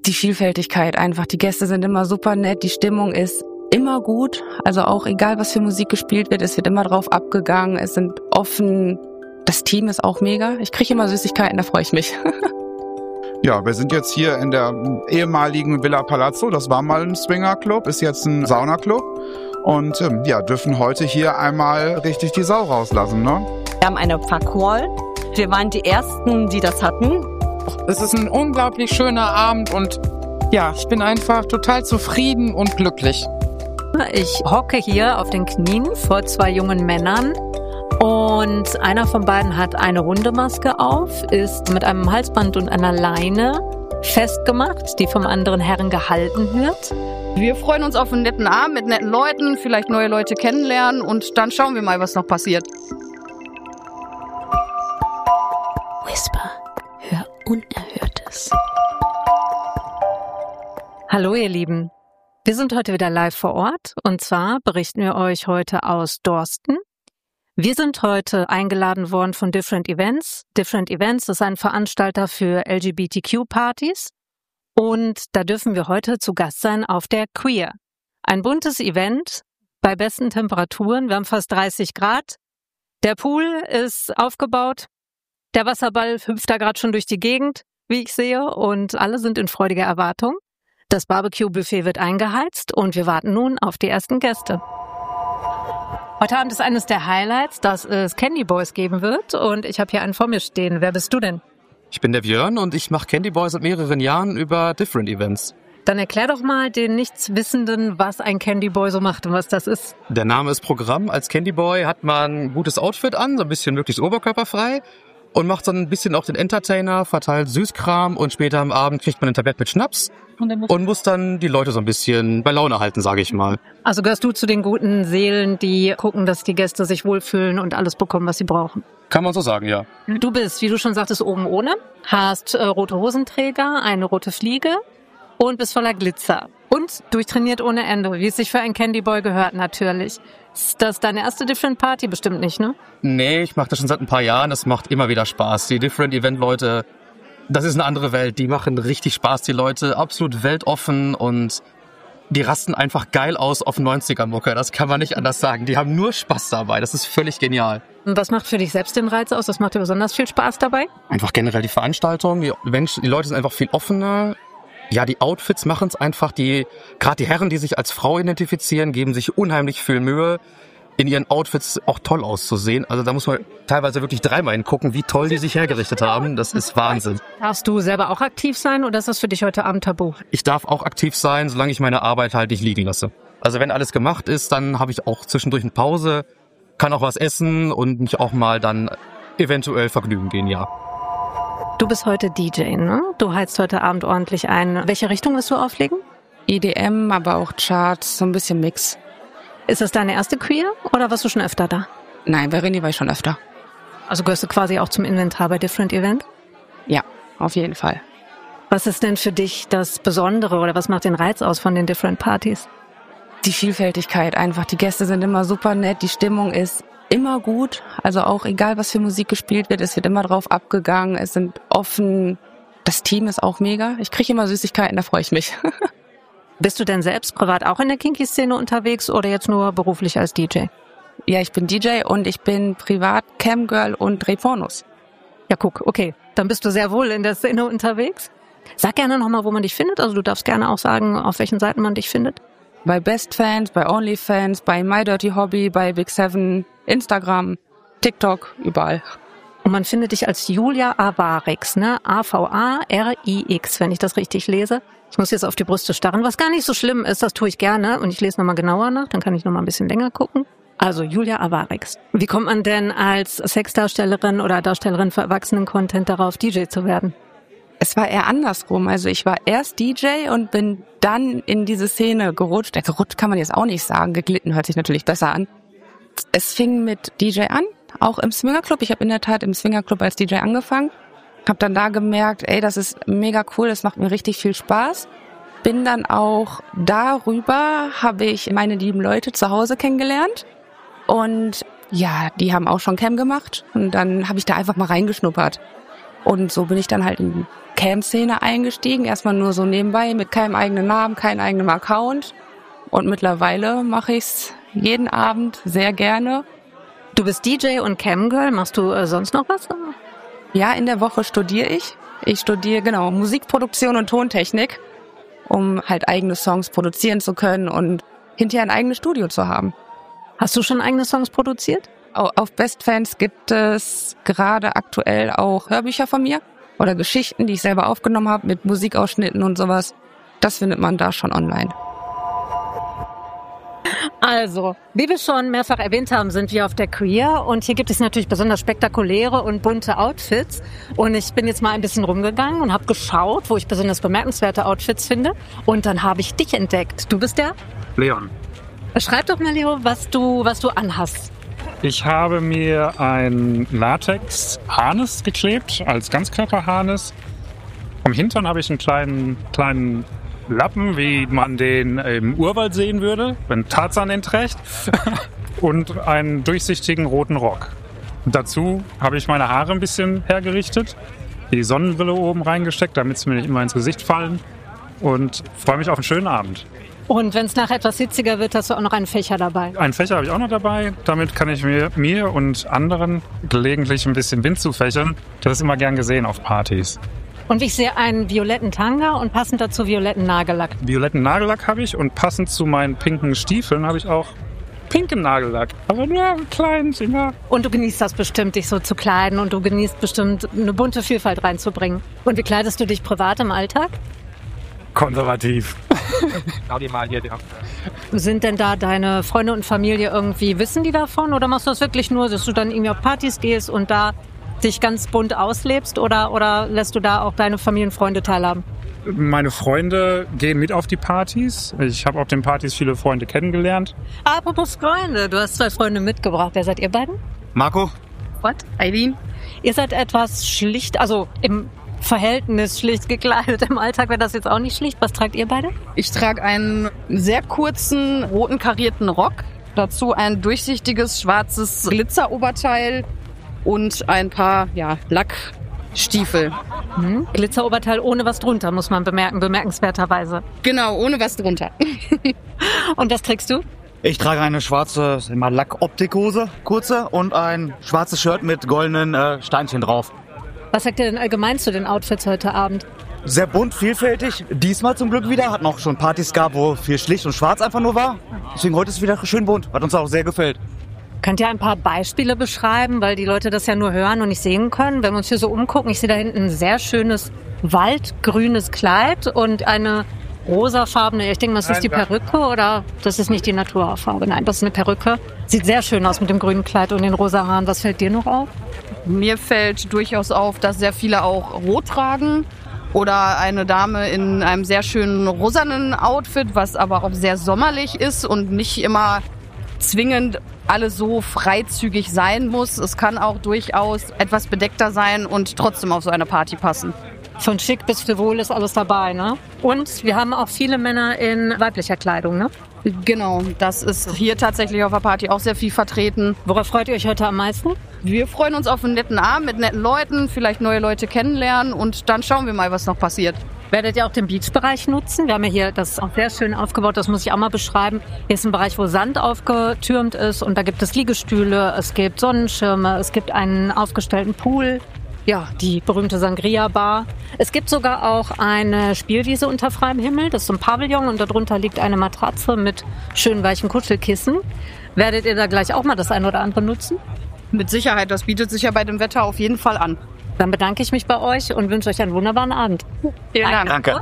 Die Vielfältigkeit einfach. Die Gäste sind immer super nett, die Stimmung ist immer gut. Also auch egal, was für Musik gespielt wird, es wird immer drauf abgegangen, es sind offen. Das Team ist auch mega. Ich kriege immer Süßigkeiten, da freue ich mich. Ja, wir sind jetzt hier in der ehemaligen Villa Palazzo. Das war mal ein Swingerclub, ist jetzt ein Saunaclub. Und dürfen heute hier einmal richtig die Sau rauslassen, ne? Wir haben eine Fuckwall. Wir waren die Ersten, die das hatten. Es ist ein unglaublich schöner Abend und ja, ich bin einfach total zufrieden und glücklich. Ich hocke hier auf den Knien vor 2 jungen Männern und einer von beiden hat eine Hundemaske auf, ist mit einem Halsband und einer Leine festgemacht, die vom anderen Herren gehalten wird. Wir freuen uns auf einen netten Abend mit netten Leuten, vielleicht neue Leute kennenlernen und dann schauen wir mal, was noch passiert. Whisper, hör Unerhörtes. Hallo ihr Lieben, wir sind heute wieder live vor Ort und zwar berichten wir euch heute aus Dorsten. Wir sind heute eingeladen worden von Different Events. Different Events ist ein Veranstalter für LGBTQ-Partys und da dürfen wir heute zu Gast sein auf der Queer. Ein buntes Event bei besten Temperaturen, wir haben fast 30 Grad. Der Pool ist aufgebaut, der Wasserball hüpft da gerade schon durch die Gegend, wie ich sehe, und alle sind in freudiger Erwartung. Das Barbecue-Buffet wird eingeheizt und wir warten nun auf die ersten Gäste. Heute Abend ist eines der Highlights, dass es Candy Boys geben wird und ich habe hier einen vor mir stehen. Wer bist du denn? Ich bin der Björn und ich mache Candy Boys seit mehreren Jahren über Different Events. Dann erklär doch mal den Nichtswissenden, was ein Candy Boy so macht und was das ist. Der Name ist Programm. Als Candy Boy hat man ein gutes Outfit an, so ein bisschen möglichst oberkörperfrei und macht so ein bisschen auch den Entertainer, verteilt Süßkram und später am Abend kriegt man ein Tablett mit Schnaps und muss dann die Leute so ein bisschen bei Laune halten, sage ich mal. Also gehörst du zu den guten Seelen, die gucken, dass die Gäste sich wohlfühlen und alles bekommen, was sie brauchen? Kann man so sagen, ja. Du bist, wie du schon sagtest, oben ohne, hast rote Hosenträger, eine rote Fliege und bist voller Glitzer. Und durchtrainiert ohne Ende, wie es sich für einen Candy Boy gehört natürlich. Ist das deine erste Different Party? Bestimmt nicht, ne? Nee, ich mache das schon seit ein paar Jahren, das macht immer wieder Spaß. Die Different Event Leute, das ist eine andere Welt, die machen richtig Spaß, die Leute, absolut weltoffen und die rasten einfach geil aus auf 90er-Mucke, das kann man nicht anders sagen. Die haben nur Spaß dabei, das ist völlig genial. Und was macht für dich selbst den Reiz aus? Was macht dir besonders viel Spaß dabei? Einfach generell die Veranstaltung, die Leute sind einfach viel offener. Ja, die Outfits machen es einfach, gerade die Herren, die sich als Frau identifizieren, geben sich unheimlich viel Mühe, in ihren Outfits auch toll auszusehen. Also da muss man teilweise wirklich 3-mal hingucken, wie toll die sich hergerichtet haben. Das ist Wahnsinn. Darfst du selber auch aktiv sein oder ist das für dich heute Abend tabu? Ich darf auch aktiv sein, solange ich meine Arbeit halt nicht liegen lasse. Also wenn alles gemacht ist, dann habe ich auch zwischendurch eine Pause, kann auch was essen und mich auch mal dann eventuell vergnügen gehen, ja. Du bist heute DJ, ne? Du heizt heute Abend ordentlich ein. Welche Richtung wirst du auflegen? EDM, aber auch Charts, so ein bisschen Mix. Ist das deine erste Queer oder warst du schon öfter da? Nein, bei René war ich schon öfter. Also gehörst du quasi auch zum Inventar bei Different Event? Ja, auf jeden Fall. Was ist denn für dich das Besondere oder was macht den Reiz aus von den Different Partys? Die Vielfältigkeit einfach. Die Gäste sind immer super nett, die Stimmung ist immer gut. Also auch egal, was für Musik gespielt wird, es wird immer drauf abgegangen, es sind offen. Das Team ist auch mega. Ich kriege immer Süßigkeiten, da freue ich mich. Bist du denn selbst privat auch in der Kinky-Szene unterwegs oder jetzt nur beruflich als DJ? Ja, ich bin DJ und ich bin privat Camgirl und dreh Pornos. Ja, guck, okay. Dann bist du sehr wohl in der Szene unterwegs. Sag gerne nochmal, wo man dich findet. Also du darfst gerne auch sagen, auf welchen Seiten man dich findet. Bei BestFans, bei OnlyFans, bei My Dirty Hobby, bei Big Seven, Instagram, TikTok, überall. Und man findet dich als Julia Avarix, ne? A-V-A-R-I-X, wenn ich das richtig lese. Ich muss jetzt auf die Brüste starren, was gar nicht so schlimm ist, das tue ich gerne. Und ich lese nochmal genauer nach, dann kann ich nochmal ein bisschen länger gucken. Also Julia Avarix. Wie kommt man denn als Sexdarstellerin oder Darstellerin für Erwachsenen-Content darauf, DJ zu werden? Es war eher andersrum. Also ich war erst DJ und bin dann in diese Szene gerutscht. Ja, gerutscht kann man jetzt auch nicht sagen. Geglitten hört sich natürlich besser an. Es fing mit DJ an, auch im Swingerclub. Ich habe in der Tat im Swingerclub als DJ angefangen. Habe dann da gemerkt, ey, das ist mega cool, das macht mir richtig viel Spaß. Bin dann auch darüber, habe ich meine lieben Leute zu Hause kennengelernt. Und ja, die haben auch schon Cam gemacht. Und dann habe ich da einfach mal reingeschnuppert. Und so bin ich dann halt in Cam-Szene eingestiegen, erstmal nur so nebenbei, mit keinem eigenen Namen, keinem eigenen Account. Und mittlerweile mache ich's jeden Abend sehr gerne. Du bist DJ und Camgirl. Machst du sonst noch was? Ja, in der Woche studiere ich. Ich studiere, Musikproduktion und Tontechnik, um halt eigene Songs produzieren zu können und hinterher ein eigenes Studio zu haben. Hast du schon eigene Songs produziert? Auf Bestfans gibt es gerade aktuell auch Hörbücher von mir oder Geschichten, die ich selber aufgenommen habe mit Musikausschnitten und sowas. Das findet man da schon online. Also, wie wir schon mehrfach erwähnt haben, sind wir auf der Queer und hier gibt es natürlich besonders spektakuläre und bunte Outfits. Und ich bin jetzt mal ein bisschen rumgegangen und habe geschaut, wo ich besonders bemerkenswerte Outfits finde. Und dann habe ich dich entdeckt. Du bist der? Leon. Schreib doch mal, Leo, was du anhast. Ich habe mir ein Latex-Harness geklebt, als Ganzkörperharness. Am Hintern habe ich einen kleinen Lappen, wie man den im Urwald sehen würde, wenn Tarzan ihn trägt. Und einen durchsichtigen roten Rock. Dazu habe ich meine Haare ein bisschen hergerichtet, die Sonnenbrille oben reingesteckt, damit sie mir nicht immer ins Gesicht fallen. Und freue mich auf einen schönen Abend. Und wenn es nachher etwas hitziger wird, hast du auch noch einen Fächer dabei? Einen Fächer habe ich auch noch dabei. Damit kann ich mir und anderen gelegentlich ein bisschen Wind zufächern. Das ist immer gern gesehen auf Partys. Und ich sehe einen violetten Tanga und passend dazu violetten Nagellack. Violetten Nagellack habe ich und passend zu meinen pinken Stiefeln habe ich auch pinken Nagellack. Aber nur einen kleinen Finger. Und du genießt das bestimmt, dich so zu kleiden und du genießt bestimmt, eine bunte Vielfalt reinzubringen. Und wie kleidest du dich privat im Alltag? Konservativ. Sind denn da deine Freunde und Familie irgendwie, wissen die davon? Oder machst du das wirklich nur, dass du dann irgendwie auf Partys gehst und da dich ganz bunt auslebst? Oder lässt du da auch deine Familienfreunde teilhaben? Meine Freunde gehen mit auf die Partys. Ich habe auf den Partys viele Freunde kennengelernt. Apropos Freunde, du hast 2 Freunde mitgebracht. Wer seid ihr beiden? Marco. What? Eileen? Ihr seid etwas schlicht, also im Verhältnis schlicht gekleidet. Im Alltag wäre das jetzt auch nicht schlicht. Was tragt ihr beide? Ich trage einen sehr kurzen, roten karierten Rock. Dazu ein durchsichtiges, schwarzes Glitzeroberteil und ein paar Lackstiefel. Glitzeroberteil ohne was drunter, muss man bemerken, bemerkenswerterweise. Genau, ohne was drunter. Und was trägst du? Ich trage eine schwarze Lack-Optikhose, kurze, und ein schwarzes Shirt mit goldenen Steinchen drauf. Was sagt ihr denn allgemein zu den Outfits heute Abend? Sehr bunt, vielfältig. Diesmal zum Glück wieder. Hat noch schon Partys gehabt, wo viel schlicht und schwarz einfach nur war. Deswegen heute ist es wieder schön bunt. Hat uns auch sehr gefällt. Könnt ihr ein paar Beispiele beschreiben, weil die Leute das ja nur hören und nicht sehen können? Wenn wir uns hier so umgucken, ich sehe da hinten ein sehr schönes waldgrünes Kleid und eine rosafarbene, ich denke mal, das ist die Perücke oder das ist nicht die Naturhaarfarbe? Nein, das ist eine Perücke. Sieht sehr schön aus mit dem grünen Kleid und den rosa Haaren. Was fällt dir noch auf? Mir fällt durchaus auf, dass sehr viele auch rot tragen oder eine Dame in einem sehr schönen rosanen Outfit, was aber auch sehr sommerlich ist und nicht immer zwingend alles so freizügig sein muss. Es kann auch durchaus etwas bedeckter sein und trotzdem auf so eine Party passen. Von schick bis frivol ist alles dabei, ne? Und wir haben auch viele Männer in weiblicher Kleidung, ne? Genau, das ist hier tatsächlich auf der Party auch sehr viel vertreten. Worauf freut ihr euch heute am meisten? Wir freuen uns auf einen netten Abend mit netten Leuten, vielleicht neue Leute kennenlernen und dann schauen wir mal, was noch passiert. Werdet ihr auch den Beachbereich nutzen? Wir haben ja hier das auch sehr schön aufgebaut, das muss ich auch mal beschreiben. Hier ist ein Bereich, wo Sand aufgetürmt ist und da gibt es Liegestühle, es gibt Sonnenschirme, es gibt einen aufgestellten Pool. Ja, die berühmte Sangria-Bar. Es gibt sogar auch eine Spielwiese unter freiem Himmel. Das ist so ein Pavillon und darunter liegt eine Matratze mit schön weichen Kuschelkissen. Werdet ihr da gleich auch mal das eine oder andere nutzen? Mit Sicherheit, das bietet sich ja bei dem Wetter auf jeden Fall an. Dann bedanke ich mich bei euch und wünsche euch einen wunderbaren Abend. Vielen Dank. Danke.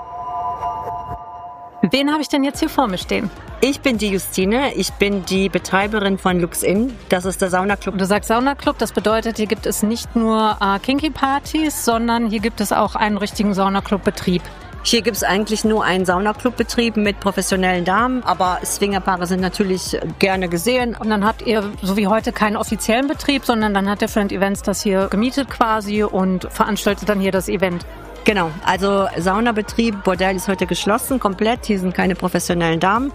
Wen habe ich denn jetzt hier vor mir stehen? Ich bin die Justine, ich bin die Betreiberin von Lux Inn. Das ist der Saunaclub. Du sagst Saunaclub, das bedeutet, hier gibt es nicht nur Kinky-Partys, sondern hier gibt es auch einen richtigen Saunaclub-Betrieb. Hier gibt es eigentlich nur einen Saunaclub-Betrieb mit professionellen Damen, aber Swingerpaare sind natürlich gerne gesehen. Und dann habt ihr, so wie heute, keinen offiziellen Betrieb, sondern dann hat Different Events das hier gemietet quasi und veranstaltet dann hier das Event. Genau, also Saunabetrieb, Bordell ist heute geschlossen, komplett. Hier sind keine professionellen Damen.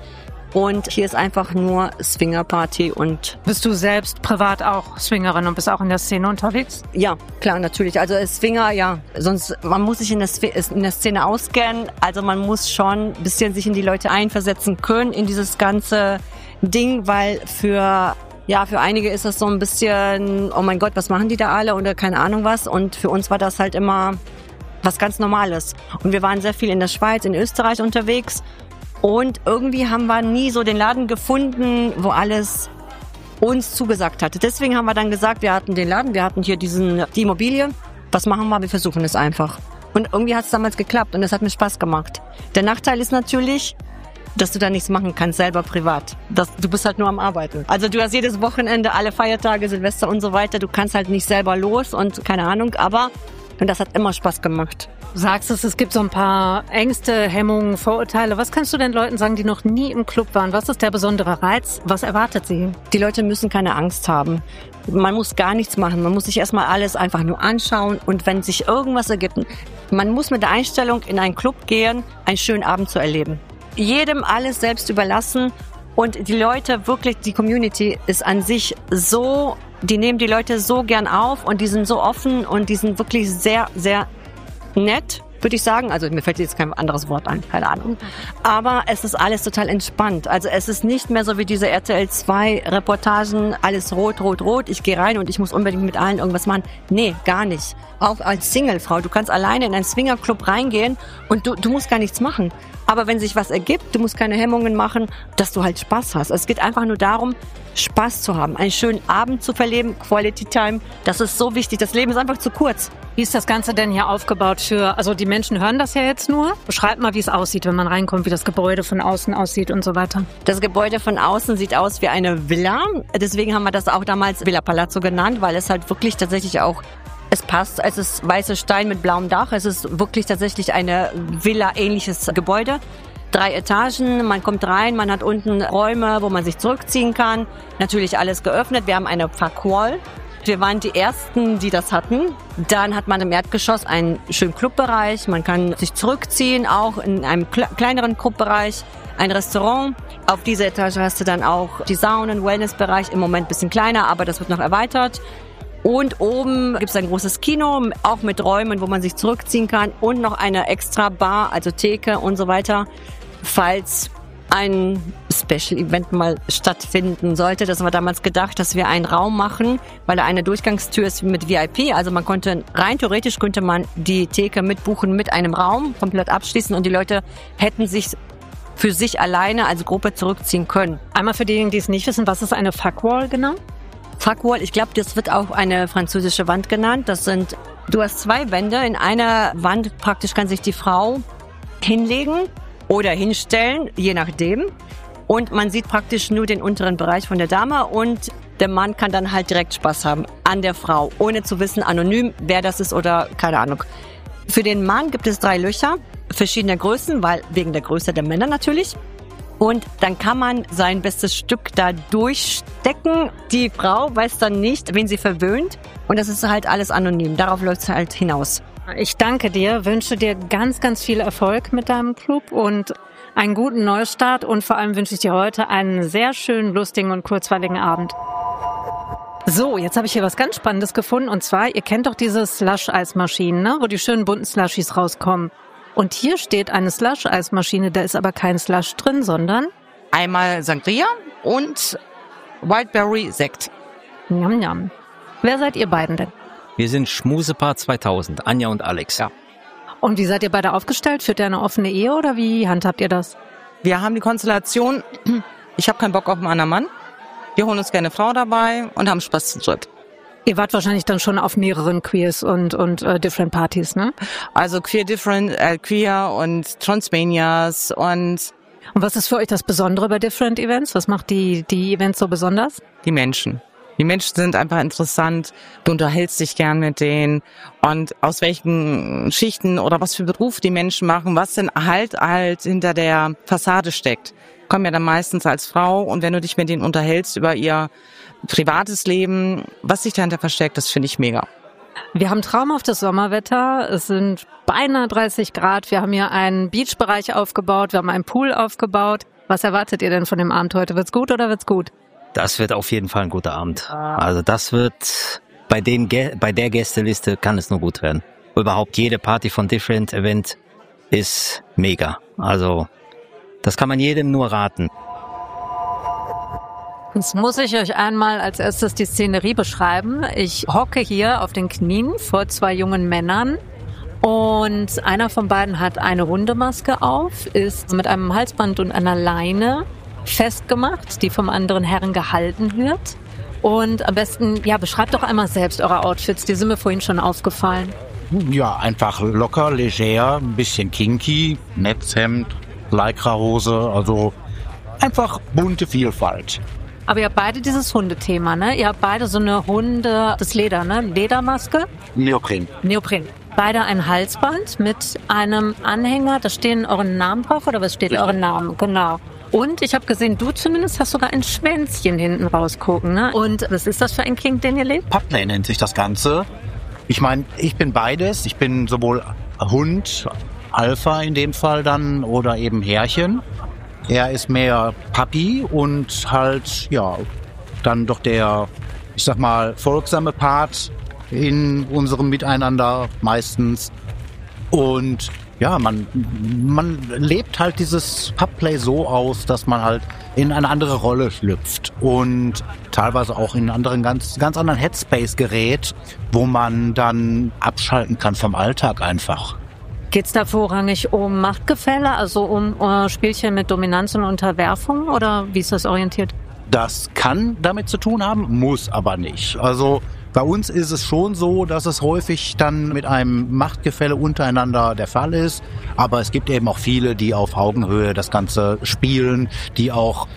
Und hier ist einfach nur Swingerparty und... Bist du selbst privat auch Swingerin und bist auch in der Szene unterwegs? Ja, klar, natürlich. Also Swinger, ja. Sonst, man muss sich in der Szene auskennen. Also man muss schon ein bisschen sich in die Leute einversetzen können, in dieses ganze Ding, weil für einige ist das so ein bisschen, oh mein Gott, was machen die da alle oder keine Ahnung was. Und für uns war das halt immer was ganz Normales. Und wir waren sehr viel in der Schweiz, in Österreich unterwegs. Und irgendwie haben wir nie so den Laden gefunden, wo alles uns zugesagt hatte. Deswegen haben wir dann gesagt, wir hatten den Laden, wir hatten hier die Immobilie. Was machen wir? Wir versuchen es einfach. Und irgendwie hat es damals geklappt und es hat mir Spaß gemacht. Der Nachteil ist natürlich, dass du da nichts machen kannst, selber privat. Du bist halt nur am Arbeiten. Also du hast jedes Wochenende, alle Feiertage, Silvester und so weiter. Du kannst halt nicht selber los und keine Ahnung, und das hat immer Spaß gemacht. Du sagst es gibt so ein paar Ängste, Hemmungen, Vorurteile. Was kannst du den Leuten sagen, die noch nie im Club waren? Was ist der besondere Reiz? Was erwartet sie? Die Leute müssen keine Angst haben. Man muss gar nichts machen. Man muss sich erstmal alles einfach nur anschauen. Und wenn sich irgendwas ergibt, man muss mit der Einstellung in einen Club gehen, einen schönen Abend zu erleben. Jedem alles selbst überlassen. Und die Leute, wirklich, die Community ist an sich so, die nehmen die Leute so gern auf und die sind so offen und die sind wirklich sehr, sehr nett, würde ich sagen. Also mir fällt jetzt kein anderes Wort ein, keine Ahnung. Aber es ist alles total entspannt. Also es ist nicht mehr so wie diese RTL 2 Reportagen, alles rot, rot, rot. Ich gehe rein und ich muss unbedingt mit allen irgendwas machen. Nee, gar nicht. Auch als Singlefrau. Du kannst alleine in einen Swingerclub reingehen und du musst gar nichts machen. Aber wenn sich was ergibt, du musst keine Hemmungen machen, dass du halt Spaß hast. Es geht einfach nur darum, Spaß zu haben, einen schönen Abend zu verleben, Quality Time. Das ist so wichtig. Das Leben ist einfach zu kurz. Wie ist das Ganze denn hier aufgebaut also die Menschen hören das ja jetzt nur. Beschreib mal, wie es aussieht, wenn man reinkommt, wie das Gebäude von außen aussieht und so weiter. Das Gebäude von außen sieht aus wie eine Villa. Deswegen haben wir das auch damals Villa Palazzo genannt, weil es halt wirklich tatsächlich auch, es passt. Es ist weißer Stein mit blauem Dach. Es ist wirklich tatsächlich eine Villa-ähnliches Gebäude. 3 Etagen, man kommt rein, man hat unten Räume, wo man sich zurückziehen kann. Natürlich alles geöffnet. Wir haben eine Parkwall. Wir waren die Ersten, die das hatten. Dann hat man im Erdgeschoss einen schönen Clubbereich. Man kann sich zurückziehen, auch in einem kleineren Clubbereich. Ein Restaurant. Auf dieser Etage hast du dann auch die Saunen, Wellnessbereich. Im Moment ein bisschen kleiner, aber das wird noch erweitert. Und oben gibt es ein großes Kino, auch mit Räumen, wo man sich zurückziehen kann. Und noch eine extra Bar, also Theke und so weiter, falls ein Special-Event mal stattfinden sollte. Das war damals gedacht, dass wir einen Raum machen, weil da eine Durchgangstür ist mit VIP. Also rein theoretisch könnte man die Theke mitbuchen mit einem Raum, komplett abschließen und die Leute hätten sich für sich alleine als Gruppe zurückziehen können. Einmal für diejenigen, die es nicht wissen, was ist eine Fuckwall genau? Fuckwall, ich glaube, das wird auch eine französische Wand genannt. Du hast 2 Wände. In einer Wand praktisch kann sich die Frau hinlegen oder hinstellen, je nachdem. Und man sieht praktisch nur den unteren Bereich von der Dame und der Mann kann dann halt direkt Spaß haben an der Frau, ohne zu wissen, anonym, wer das ist oder keine Ahnung. Für den Mann gibt es 3 Löcher, verschiedene Größen, weil wegen der Größe der Männer natürlich. Und dann kann man sein bestes Stück da durchstecken. Die Frau weiß dann nicht, wen sie verwöhnt. Und das ist halt alles anonym. Darauf läuft es halt hinaus. Ich danke dir, wünsche dir ganz, ganz viel Erfolg mit deinem Club und einen guten Neustart. Und vor allem wünsche ich dir heute einen sehr schönen, lustigen und kurzweiligen Abend. So, jetzt habe ich hier was ganz Spannendes gefunden. Und zwar, ihr kennt doch diese Slush-Eismaschinen, ne? Wo die schönen bunten Slushies rauskommen. Und hier steht eine Slush-Eismaschine, da ist aber kein Slush drin, sondern einmal Sangria und Wildberry-Sekt. Njam, njam. Wer seid ihr beiden denn? Wir sind Schmusepaar 2000, Anja und Alex. Ja. Und wie seid ihr beide aufgestellt? Führt ihr eine offene Ehe oder wie handhabt ihr das? Wir haben die Konstellation, ich habe keinen Bock auf einen anderen Mann. Wir holen uns gerne eine Frau dabei und haben Spaß zu dritt. Ihr wart wahrscheinlich dann schon auf mehreren Queers und Different Partys, ne? Also Queer und Transmanias und... Und was ist für euch das Besondere bei Different Events? Was macht die Events so besonders? Die Menschen. Die Menschen sind einfach interessant. Du unterhältst dich gern mit denen. Und aus welchen Schichten oder was für Berufe die Menschen machen, was denn halt hinter der Fassade steckt. Kommen ja dann meistens als Frau und wenn du dich mit denen unterhältst über ihr privates Leben, was sich dahinter versteckt, das finde ich mega. Wir haben traumhaftes Sommerwetter. Es sind beinahe 30 Grad. Wir haben hier einen Beachbereich aufgebaut. Wir haben einen Pool aufgebaut. Was erwartet ihr denn von dem Abend heute? Wird's gut oder wird's gut? Das wird auf jeden Fall ein guter Abend. Also das wird, bei der Gästeliste kann es nur gut werden. Überhaupt jede Party von Different Event ist mega. Also das kann man jedem nur raten. Jetzt muss ich euch einmal als erstes die Szenerie beschreiben. Ich hocke hier auf den Knien vor 2 jungen Männern und einer von beiden hat eine Hundemaske auf, ist mit einem Halsband und einer Leine festgemacht, die vom anderen Herren gehalten wird. Und am besten, ja, beschreibt doch einmal selbst eure Outfits, die sind mir vorhin schon aufgefallen. Ja, einfach locker, leger, ein bisschen kinky, Netzhemd, Lycra-Hose, also einfach bunte Vielfalt. Aber ihr habt beide dieses Hundethema, ne? Ihr habt beide so eine das Leder, ne? Ledermaske? Neopren. Beide ein Halsband mit einem Anhänger, da stehen euren Namen drauf, oder was steht euren Namen? Genau. Und ich habe gesehen, du zumindest hast sogar ein Schwänzchen hinten rausgucken, ne? Und was ist das für ein Kink, den ihr lebt? Pupplay nennt sich das Ganze. Ich meine, ich bin beides. Ich bin sowohl Hund, Alpha in dem Fall dann, oder eben Herrchen. Er ist mehr Puppy und halt, ja, dann doch der, ich sag mal, folgsame Part in unserem Miteinander meistens. Und ja, man lebt halt dieses Pubplay so aus, dass man halt in eine andere Rolle schlüpft und teilweise auch in einen anderen, ganz anderen Headspace gerät, wo man dann abschalten kann vom Alltag einfach. Geht's da vorrangig um Machtgefälle, also um Spielchen mit Dominanz und Unterwerfung, oder wie ist das orientiert? Das kann damit zu tun haben, muss aber nicht. Also bei uns ist es schon so, dass es häufig dann mit einem Machtgefälle untereinander der Fall ist. Aber es gibt eben auch viele, die auf Augenhöhe das Ganze spielen, die auch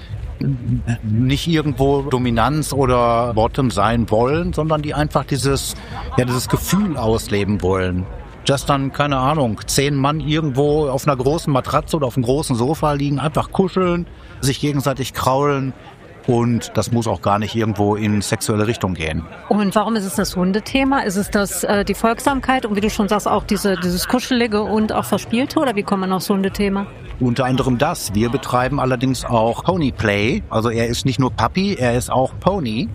nicht irgendwo Dominanz oder Bottom sein wollen, sondern die einfach dieses Gefühl ausleben wollen. Dass dann, keine Ahnung, 10 Mann irgendwo auf einer großen Matratze oder auf einem großen Sofa liegen, einfach kuscheln, sich gegenseitig kraulen. Und das muss auch gar nicht irgendwo in sexuelle Richtung gehen. Und warum ist es das Hundethema? Ist es die Folgsamkeit und wie du schon sagst, auch dieses Kuschelige und auch Verspielte? Oder wie kommt man aufs Hundethema? Unter anderem das. Wir betreiben allerdings auch Ponyplay. Also er ist nicht nur Puppy, er ist auch Pony.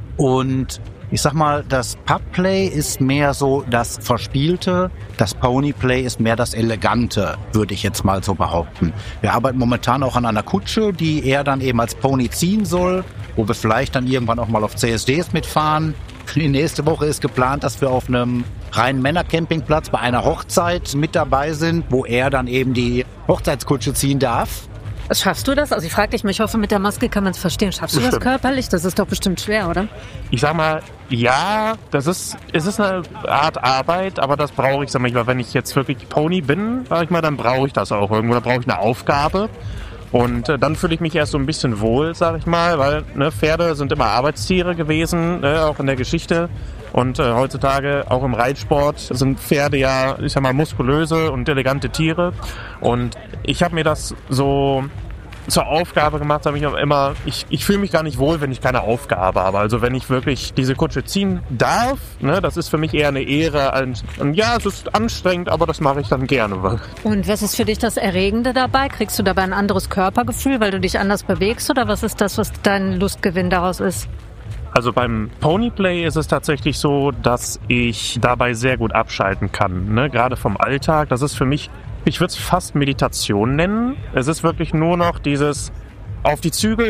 Und ich sag mal, das Pupplay ist mehr so das Verspielte, das Ponyplay ist mehr das Elegante, würde ich jetzt mal so behaupten. Wir arbeiten momentan auch an einer Kutsche, die er dann eben als Pony ziehen soll, wo wir vielleicht dann irgendwann auch mal auf CSDs mitfahren. Die nächste Woche ist geplant, dass wir auf einem reinen Männercampingplatz bei einer Hochzeit mit dabei sind, wo er dann eben die Hochzeitskutsche ziehen darf. Schaffst du das? Also ich frage dich, ich hoffe, mit der Maske kann man es verstehen. Schaffst du das körperlich? Das ist doch bestimmt schwer, oder? Ich sag mal, ja, es ist eine Art Arbeit, aber das brauche ich, sag mal, wenn ich jetzt wirklich Pony bin, sag ich mal, dann brauche ich das auch irgendwo, da brauche ich eine Aufgabe. Und dann fühle ich mich erst so ein bisschen wohl, sag ich mal, weil Pferde sind immer Arbeitstiere gewesen, auch in der Geschichte. Und heutzutage auch im Reitsport sind Pferde ja, ich sag mal, muskulöse und elegante Tiere. Und ich habe mir das so zur Aufgabe gemacht, habe ich auch immer, ich fühle mich gar nicht wohl, wenn ich keine Aufgabe habe. Also wenn ich wirklich diese Kutsche ziehen darf, das ist für mich eher eine Ehre. Und ja, es ist anstrengend, aber das mache ich dann gerne. Und was ist für dich das Erregende dabei? Kriegst du dabei ein anderes Körpergefühl, weil du dich anders bewegst? Oder was ist das, was dein Lustgewinn daraus ist? Also beim Ponyplay ist es tatsächlich so, dass ich dabei sehr gut abschalten kann, gerade vom Alltag. Das ist für mich, ich würde es fast Meditation nennen. Es ist wirklich nur noch dieses auf die Zügel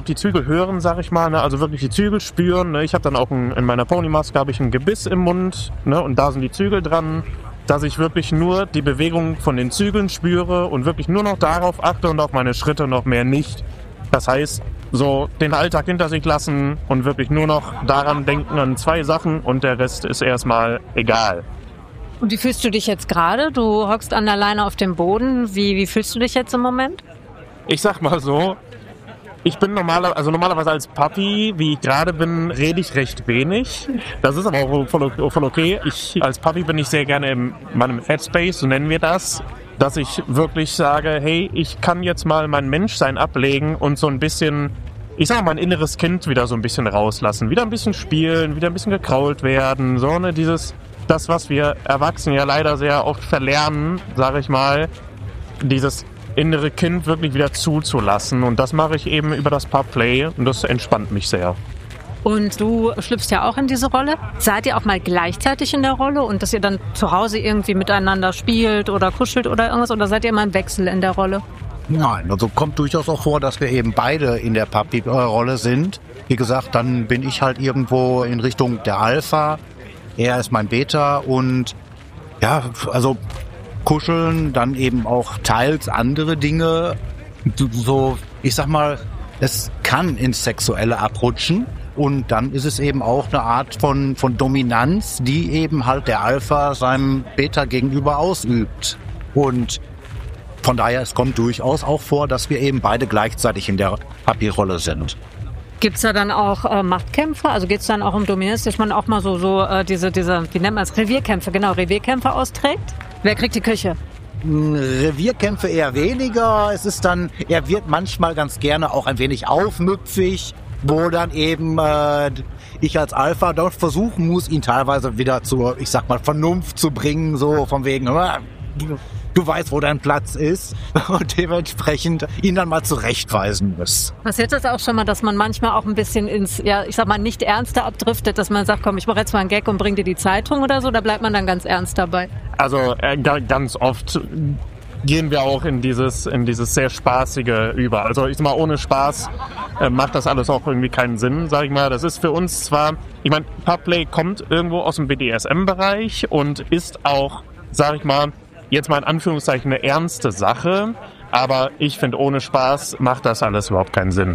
hören, sag ich mal, also wirklich die Zügel spüren. Ich habe dann auch in meiner Ponymaske habe ich ein Gebiss im Mund, und da sind die Zügel dran, dass ich wirklich nur die Bewegung von den Zügeln spüre und wirklich nur noch darauf achte und auf meine Schritte, noch mehr nicht. Das heißt, so den Alltag hinter sich lassen und wirklich nur noch daran denken, an 2 Sachen, und der Rest ist erstmal egal. Und wie fühlst du dich jetzt gerade? Du hockst an der Leine auf dem Boden. Wie fühlst du dich jetzt im Moment? Ich sag mal so, ich bin normalerweise als Papi, wie ich gerade bin, rede ich recht wenig. Das ist aber auch voll okay. Als Papi bin ich sehr gerne in meinem Headspace, so nennen wir das. Dass ich wirklich sage, hey, ich kann jetzt mal mein Menschsein ablegen und so ein bisschen, ich sag mal, mein inneres Kind wieder so ein bisschen rauslassen. Wieder ein bisschen spielen, wieder ein bisschen gekrault werden. So, das, was wir Erwachsene ja leider sehr oft verlernen, sage ich mal. Dieses innere Kind wirklich wieder zuzulassen. Und das mache ich eben über das Paar-Play und das entspannt mich sehr. Und du schlüpfst ja auch in diese Rolle. Seid ihr auch mal gleichzeitig in der Rolle und dass ihr dann zu Hause irgendwie miteinander spielt oder kuschelt oder irgendwas? Oder seid ihr immer im Wechsel in der Rolle? Nein, also kommt durchaus auch vor, dass wir eben beide in der Papi-Rolle sind. Wie gesagt, dann bin ich halt irgendwo in Richtung der Alpha, er ist mein Beta und ja, also kuscheln, dann eben auch teils andere Dinge. So, ich sag mal, es kann ins Sexuelle abrutschen und dann ist es eben auch eine Art von Dominanz, die eben halt der Alpha seinem Beta gegenüber ausübt. Und von daher, es kommt durchaus auch vor, dass wir eben beide gleichzeitig in der Papi-Rolle sind. Gibt's da dann auch Machtkämpfe? Also geht's dann auch um Dominanz, dass man auch mal so diese, wie nennt man es, Revierkämpfe, genau, Revierkämpfe austrägt? Wer kriegt die Küche? Revierkämpfe eher weniger. Es ist dann, er wird manchmal ganz gerne auch ein wenig aufmüpfig, wo dann eben ich als Alpha dort versuchen muss, ihn teilweise wieder zur, ich sag mal, Vernunft zu bringen, so von wegen, du weißt, wo dein Platz ist und dementsprechend ihn dann mal zurechtweisen muss. Passiert das auch schon mal, dass man manchmal auch ein bisschen ins, ja, ich sag mal, nicht ernster abdriftet, dass man sagt, komm, ich mache jetzt mal einen Gag und bring dir die Zeitung oder so, da bleibt man dann ganz ernst dabei? Also ganz oft gehen wir auch in dieses sehr Spaßige über. Also ich sag mal, ohne Spaß macht das alles auch irgendwie keinen Sinn, sag ich mal. Das ist für uns zwar, ich meine, Paar-Play kommt irgendwo aus dem BDSM-Bereich und ist auch, sag ich mal, jetzt mal in Anführungszeichen eine ernste Sache, aber ich finde, ohne Spaß macht das alles überhaupt keinen Sinn.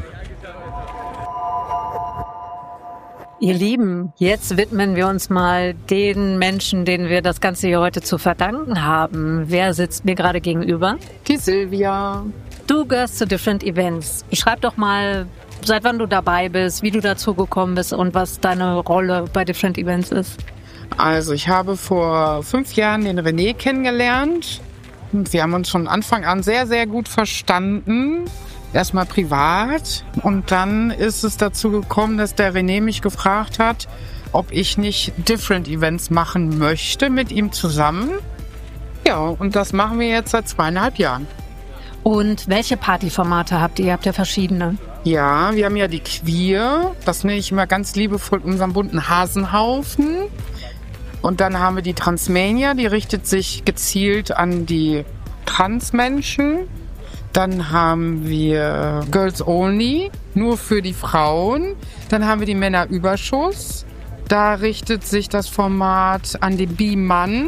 Ihr Lieben, jetzt widmen wir uns mal den Menschen, denen wir das Ganze hier heute zu verdanken haben. Wer sitzt mir gerade gegenüber? Die Silvia. Du gehörst zu Different Events. Ich schreib doch mal, seit wann du dabei bist, wie du dazu gekommen bist und was deine Rolle bei Different Events ist. Also ich habe vor 5 Jahren den René kennengelernt und wir haben uns von Anfang an sehr, sehr gut verstanden. Erstmal privat und dann ist es dazu gekommen, dass der René mich gefragt hat, ob ich nicht Different Events machen möchte mit ihm zusammen. Ja, und das machen wir jetzt seit 2,5 Jahren. Und welche Partyformate habt ihr? Ihr habt ja verschiedene. Ja, wir haben ja die Queer, das nenne ich immer ganz liebevoll unseren bunten Hasenhaufen. Und dann haben wir die Transmania, die richtet sich gezielt an die Transmenschen. Dann haben wir Girls Only, nur für die Frauen. Dann haben wir die Männerüberschuss. Da richtet sich das Format an den Bi-Mann.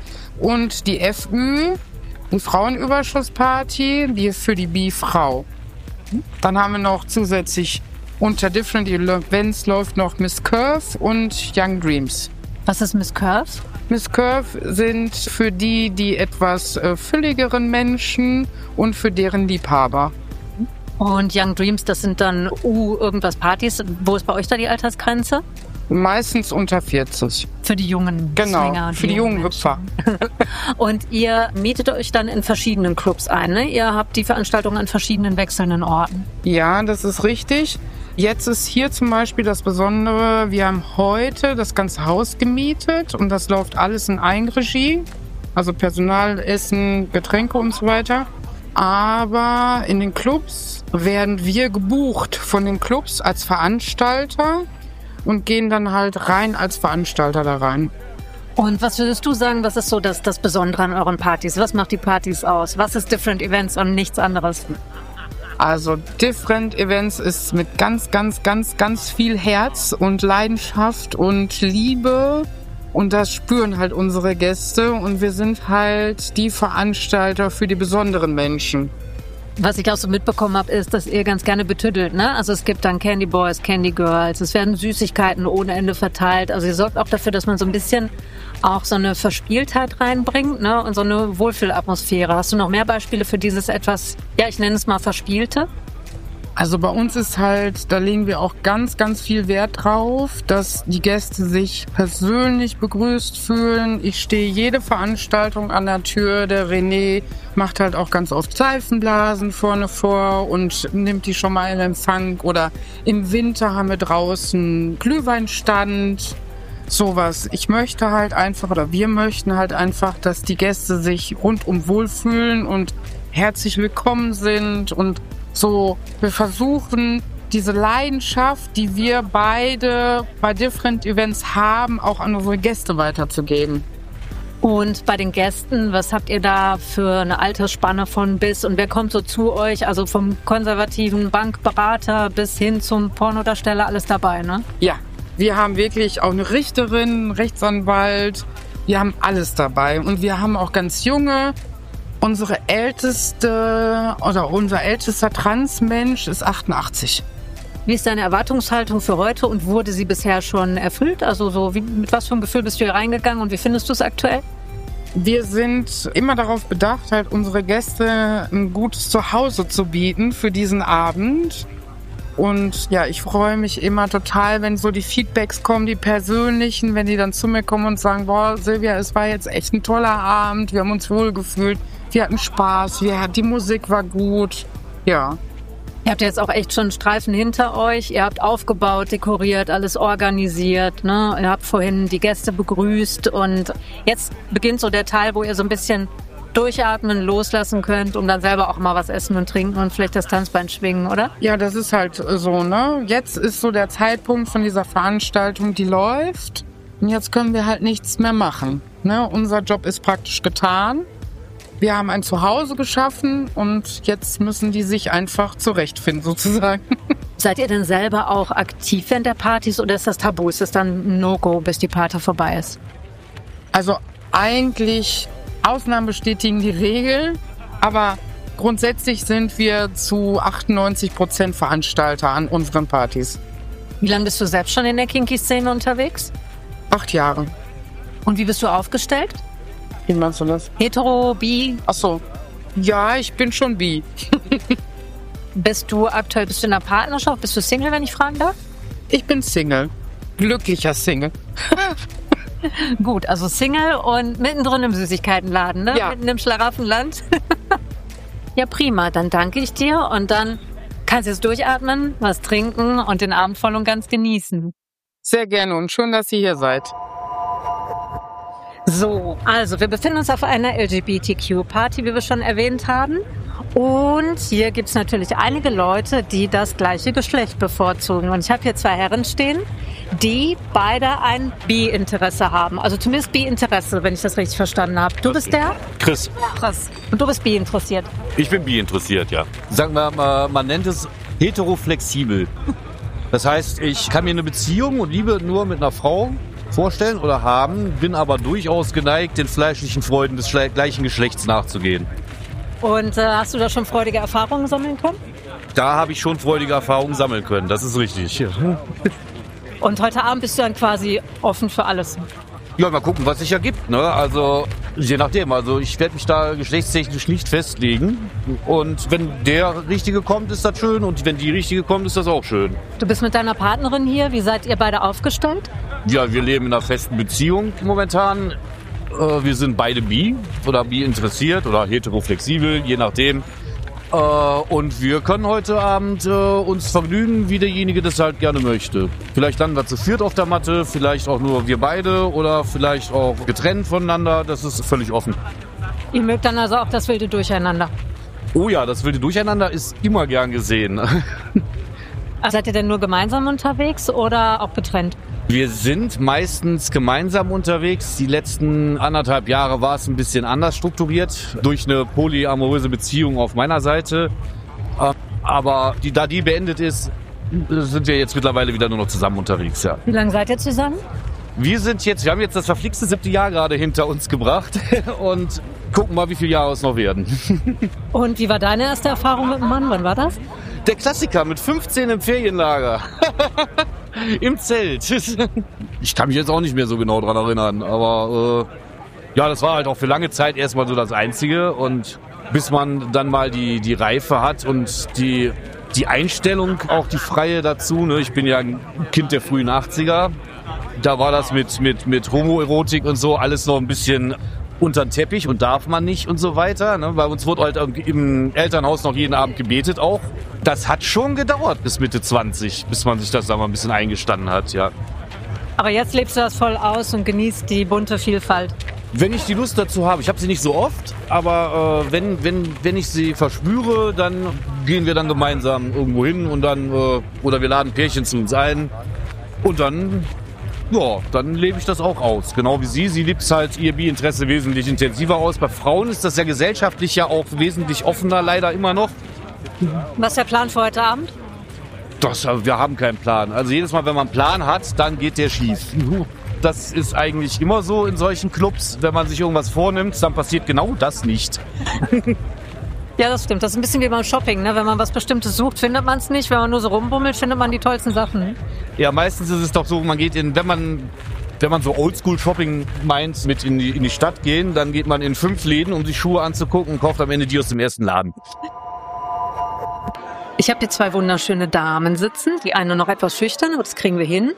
Und die FÜ, die Frauenüberschussparty, die ist für die Bi-Frau. Dann haben wir noch zusätzlich unter Different Events läuft noch Miss Curve und Young Dreams. Was ist Miss Curve? Miss Curve sind für die etwas fülligeren Menschen und für deren Liebhaber. Und Young Dreams, das sind dann irgendwas Partys. Wo ist bei euch da die Altersgrenze? Meistens unter 40. Für die jungen Genau, Swinger, für die jungen Hüpfer. Und ihr mietet euch dann in verschiedenen Clubs ein, ne? Ihr habt die Veranstaltungen an verschiedenen wechselnden Orten. Ja, das ist richtig. Jetzt ist hier zum Beispiel das Besondere, wir haben heute das ganze Haus gemietet und das läuft alles in Eigenregie. Also Personal, Essen, Getränke und so weiter. Aber in den Clubs werden wir gebucht von den Clubs als Veranstalter und gehen dann halt rein als Veranstalter da rein. Und was würdest du sagen, was ist so das Besondere an euren Partys? Was macht die Partys aus? Was ist Different Events und nichts anderes? Also Different Events ist mit ganz, ganz, ganz, ganz viel Herz und Leidenschaft und Liebe. Und das spüren halt unsere Gäste. Und wir sind halt die Veranstalter für die besonderen Menschen. Was ich auch so mitbekommen habe, ist, dass ihr ganz gerne betüdelt, ne? Also es gibt dann Candy Boys, Candy Girls, es werden Süßigkeiten ohne Ende verteilt. Also ihr sorgt auch dafür, dass man so ein bisschen auch so eine Verspieltheit reinbringt, ne? Und so eine Wohlfühlatmosphäre. Hast du noch mehr Beispiele für dieses etwas, ja, ich nenne es mal Verspielte? Also bei uns ist halt, da legen wir auch ganz, ganz viel Wert drauf, dass die Gäste sich persönlich begrüßt fühlen. Ich stehe jede Veranstaltung an der Tür. Der René macht halt auch ganz oft Seifenblasen vorne vor und nimmt die schon mal in Empfang. Oder im Winter haben wir draußen Glühweinstand. sowas. Ich möchte halt einfach, oder wir möchten halt einfach, dass die Gäste sich rundum wohlfühlen und herzlich willkommen sind und so. Wir versuchen, diese Leidenschaft, die wir beide bei Different Events haben, auch an unsere Gäste weiterzugeben. Und bei den Gästen, was habt ihr da für eine Altersspanne von bis und wer kommt so zu euch? Also vom konservativen Bankberater bis hin zum Pornodarsteller, alles dabei, ne? Ja, wir haben wirklich auch eine Richterin, Rechtsanwalt, wir haben alles dabei und wir haben auch ganz junge. Unser ältester Transmensch ist 88. Wie ist deine Erwartungshaltung für heute und wurde sie bisher schon erfüllt? Also so mit was für einem Gefühl bist du hier reingegangen und wie findest du es aktuell? Wir sind immer darauf bedacht, halt unsere Gäste ein gutes Zuhause zu bieten für diesen Abend. Und ja, ich freue mich immer total, wenn so die Feedbacks kommen, die persönlichen, wenn die dann zu mir kommen und sagen, boah, Silvia, es war jetzt echt ein toller Abend, wir haben uns wohlgefühlt, wir hatten Spaß, die Musik war gut, ja. Ihr habt jetzt auch echt schon einen Streifen hinter euch. Ihr habt aufgebaut, dekoriert, alles organisiert, ne? Ihr habt vorhin die Gäste begrüßt und jetzt beginnt so der Teil, wo ihr so ein bisschen durchatmen, loslassen könnt, um dann selber auch mal was essen und trinken und vielleicht das Tanzbein schwingen, oder? Ja, das ist halt so, ne? Jetzt ist so der Zeitpunkt von dieser Veranstaltung, die läuft und jetzt können wir halt nichts mehr machen, ne? Unser Job ist praktisch getan. Wir haben ein Zuhause geschaffen und jetzt müssen die sich einfach zurechtfinden, sozusagen. Seid ihr denn selber auch aktiv während der Partys oder ist das tabu? Ist das dann ein No-Go, bis die Party vorbei ist? Also eigentlich Ausnahmen bestätigen die Regel, aber grundsätzlich sind wir zu 98% Veranstalter an unseren Partys. Wie lange bist du selbst schon in der Kinky-Szene unterwegs? 8 Jahre. Und wie bist du aufgestellt? Wie meinst du das? Hetero, bi? Ach so. Ja, ich bin schon bi. Bist du in einer Partnerschaft? Bist du Single, wenn ich fragen darf? Ich bin Single. Glücklicher Single. Gut, also Single und mittendrin im Süßigkeitenladen, ne? Ja. Mitten im Schlaraffenland. Ja, prima. Dann danke ich dir und dann kannst du jetzt durchatmen, was trinken und den Abend voll und ganz genießen. Sehr gerne und schön, dass ihr hier seid. So, also wir befinden uns auf einer LGBTQ-Party, wie wir schon erwähnt haben. Und hier gibt's natürlich einige Leute, die das gleiche Geschlecht bevorzugen. Und ich habe hier 2 Herren stehen, die beide ein Bi-Interesse haben. Also zumindest Bi-Interesse, wenn ich das richtig verstanden habe. Du bist der? Chris. Chris. Und du bist Bi interessiert? Ich bin Bi interessiert, ja. Sagen wir mal, man nennt es heteroflexibel. Das heißt, ich kann mir eine Beziehung und Liebe nur mit einer Frau vorstellen oder haben, bin aber durchaus geneigt, den fleischlichen Freuden des gleichen Geschlechts nachzugehen. Und hast du da schon freudige Erfahrungen sammeln können? Da habe ich schon freudige Erfahrungen sammeln können, das ist richtig. Und heute Abend bist du dann quasi offen für alles? Ja, mal gucken, was sich ergibt, ne? Also, je nachdem. Also, ich werde mich da geschlechtstechnisch nicht festlegen. Und wenn der Richtige kommt, ist das schön. Und wenn die Richtige kommt, ist das auch schön. Du bist mit deiner Partnerin hier. Wie seid ihr beide aufgestellt? Ja, wir leben in einer festen Beziehung momentan. Wir sind beide bi oder bi interessiert oder heteroflexibel, je nachdem. Und wir können heute Abend uns vergnügen, wie derjenige das halt gerne möchte. Vielleicht dann zu viert auf der Matte, vielleicht auch nur wir beide oder vielleicht auch getrennt voneinander. Das ist völlig offen. Ihr mögt dann also auch das wilde Durcheinander? Oh ja, das wilde Durcheinander ist immer gern gesehen. Seid ihr denn nur gemeinsam unterwegs oder auch getrennt? Wir sind meistens gemeinsam unterwegs. Die letzten 1,5 Jahre war es ein bisschen anders strukturiert durch eine polyamoröse Beziehung auf meiner Seite. Aber da die beendet ist, sind wir jetzt mittlerweile wieder nur noch zusammen unterwegs. Ja. Wie lange seid ihr zusammen? Wir haben jetzt das verflixte 7. Jahr gerade hinter uns gebracht und gucken mal, wie viele Jahre es noch werden. Und wie war deine erste Erfahrung mit dem Mann? Wann war das? Der Klassiker mit 15 im Ferienlager. Im Zelt. Ich kann mich jetzt auch nicht mehr so genau dran erinnern, aber ja, das war halt auch für lange Zeit erstmal so das Einzige und bis man dann mal die Reife hat und die Einstellung, auch die freie dazu, ne? Ich bin ja ein Kind der frühen 80er, da war das mit Homoerotik und so alles noch ein bisschen unter den Teppich und darf man nicht und so weiter. Ne? Bei uns wurde halt im Elternhaus noch jeden Abend gebetet auch. Das hat schon gedauert bis Mitte 20, bis man sich das da mal ein bisschen eingestanden hat, ja. Aber jetzt lebst du das voll aus und genießt die bunte Vielfalt. Wenn ich die Lust dazu habe, ich habe sie nicht so oft, aber wenn ich sie verspüre, dann gehen wir dann gemeinsam irgendwo hin und dann oder wir laden Pärchen zu uns ein und dann lebe ich das auch aus. Genau wie sie. Sie lebt halt ihr Bi-Interesse wesentlich intensiver aus. Bei Frauen ist das ja gesellschaftlich ja auch wesentlich offener, leider immer noch. Was ist der Plan für heute Abend? Wir haben keinen Plan. Also jedes Mal, wenn man einen Plan hat, dann geht der schief. Das ist eigentlich immer so in solchen Clubs. Wenn man sich irgendwas vornimmt, dann passiert genau das nicht. Ja, das stimmt. Das ist ein bisschen wie beim Shopping, ne? Wenn man was Bestimmtes sucht, findet man es nicht. Wenn man nur so rumbummelt, findet man die tollsten Sachen. Ja, meistens ist es doch so, man geht wenn man so Oldschool-Shopping meint, mit in die Stadt gehen, dann geht man in 5 Läden, um sich Schuhe anzugucken und kauft am Ende die aus dem ersten Laden. Ich habe hier 2 wunderschöne Damen sitzen. Die eine noch etwas schüchtern, aber das kriegen wir hin.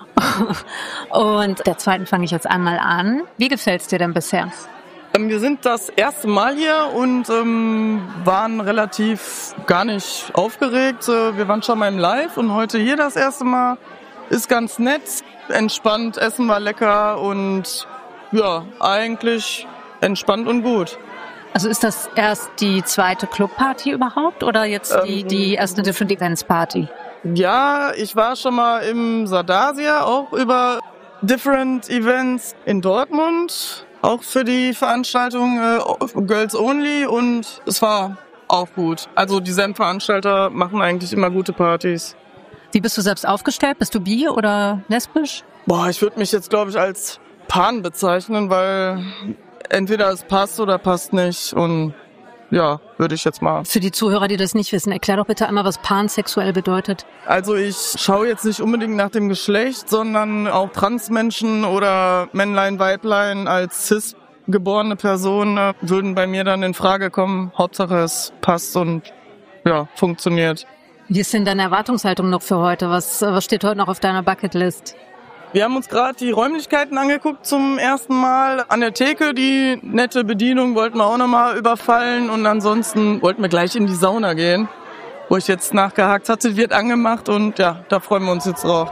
Und der zweiten fange ich jetzt einmal an. Wie gefällt's dir denn bisher? Wir sind das erste Mal hier und waren relativ gar nicht aufgeregt. Wir waren schon mal im Live und heute hier das erste Mal. Ist ganz nett, entspannt, Essen war lecker und ja, eigentlich entspannt und gut. Also ist das erst die zweite Clubparty überhaupt oder jetzt die erste Different Events Party? Ja, ich war schon mal im Sardasia, auch über Different Events in Dortmund. Auch für die Veranstaltung Girls Only und es war auch gut. Also die Veranstalter machen eigentlich immer gute Partys. Wie bist du selbst aufgestellt? Bist du bi oder lesbisch? Ich würde mich jetzt, glaube ich, als Pan bezeichnen, weil entweder es passt oder passt nicht und ja, würde ich jetzt mal. Für die Zuhörer, die das nicht wissen, erklär doch bitte einmal, was pansexuell bedeutet. Also ich schaue jetzt nicht unbedingt nach dem Geschlecht, sondern auch Transmenschen oder Männlein, Weiblein als cis geborene Personen würden bei mir dann in Frage kommen. Hauptsache es passt und ja, funktioniert. Wie ist denn deine Erwartungshaltung noch für heute? Was steht heute noch auf deiner Bucketlist? Wir haben uns gerade die Räumlichkeiten angeguckt zum ersten Mal. An der Theke, die nette Bedienung wollten wir auch nochmal überfallen. Und ansonsten wollten wir gleich in die Sauna gehen, wo ich jetzt nachgehakt hatte, wird angemacht. Und ja, da freuen wir uns jetzt drauf.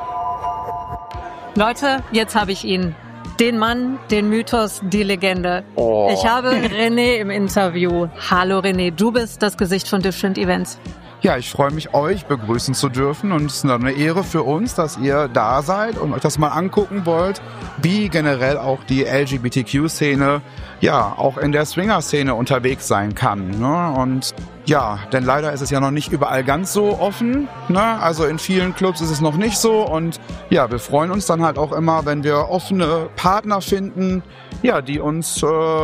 Leute, jetzt habe ich ihn. Den Mann, den Mythos, die Legende. Oh. Ich habe René im Interview. Hallo René, du bist das Gesicht von Different Events. Ja, ich freue mich, euch begrüßen zu dürfen und es ist eine Ehre für uns, dass ihr da seid und euch das mal angucken wollt, wie generell auch die LGBTQ-Szene ja auch in der Swinger-Szene unterwegs sein kann. Ne? Und ja, denn leider ist es ja noch nicht überall ganz so offen. Ne? Also in vielen Clubs ist es noch nicht so und ja, wir freuen uns dann halt auch immer, wenn wir offene Partner finden, ja, die uns